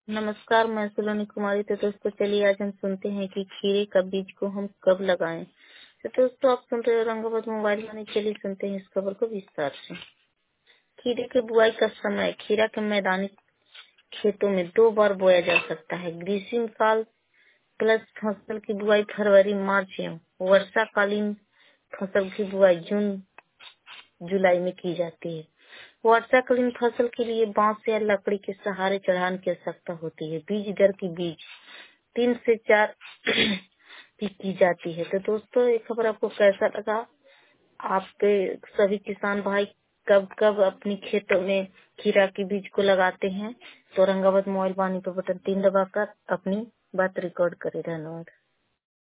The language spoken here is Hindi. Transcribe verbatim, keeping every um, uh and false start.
नमस्कार, मैं सुलोनी कुमारी। तो दोस्तों चलिए आज हम सुनते हैं कि खीरे का बीज को हम कब लगाएं। तो दोस्तों आप सुन रहे हो रंगाबाद मोबाइल वाणी। चलिए सुनते हैं इस खबर को विस्तार से। खीरे के बुआई का समय। खीरा के मैदानी खेतों में दो बार बोया जा सकता है। ग्रीष्म काल प्लस फसल की बुआई फरवरी मार्च एवं वर्षाकालीन फसल की बुआई जून जुलाई में की जाती है। वर्षाकालीन फसल के लिए बांस या लकड़ी के सहारे चढ़ाने की आवश्यकता होती है। बीज दर की बीज तीन से चार की की जाती है। तो दोस्तों ये खबर आपको कैसा लगा? आपके सभी किसान भाई कब कब अपनी खेतों में खीरा के बीज को लगाते हैं? तो औरंगाबाद मोबाइल वाणी पर बटन तीन दबाकर अपनी बात रिकॉर्ड करें। धन्यवाद।